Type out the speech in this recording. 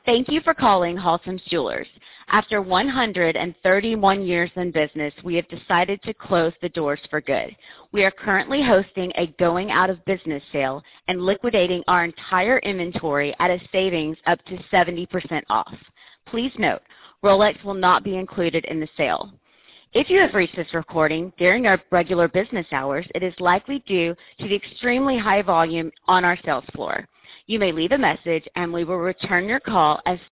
Thank you for calling Haltom's Jewelers. After 131 years in business, we have decided to close the doors for good. We are currently hosting a going out of business sale and liquidating our entire inventory at a savings up to 70% off. Please note, Rolex will not be included in the sale. If you have reached this recording during our regular business hours, it is likely due to the extremely high volume on our sales floor. You may leave a message and we will return your call as